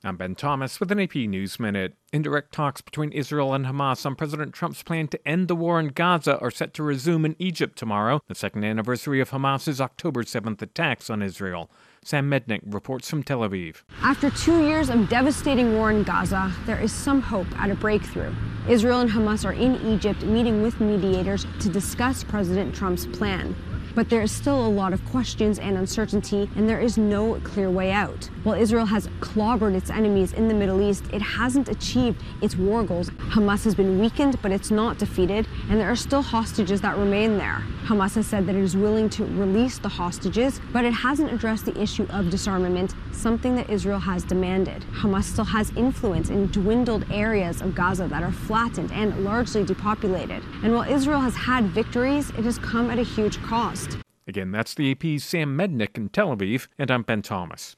I'm Ben Thomas with an AP News Minute. Indirect talks between Israel and Hamas on President Trump's plan to end the war in Gaza are set to resume in Egypt tomorrow, the second anniversary of Hamas's October 7th attacks on Israel. Sam Mednick reports from Tel Aviv. After 2 years of devastating war in Gaza, there is some hope at a breakthrough. Israel and Hamas are in Egypt meeting with mediators to discuss President Trump's plan. But there is still a lot of questions and uncertainty, and there is no clear way out. While Israel has clobbered its enemies in the Middle East, it hasn't achieved its war goals. Hamas has been weakened, but it's not defeated, and there are still hostages that remain there. Hamas has said that it is willing to release the hostages, but it hasn't addressed the issue of disarmament, something that Israel has demanded. Hamas still has influence in dwindled areas of Gaza that are flattened and largely depopulated. And while Israel has had victories, it has come at a huge cost. Again, that's the AP's Sam Mednick in Tel Aviv, and I'm Ben Thomas.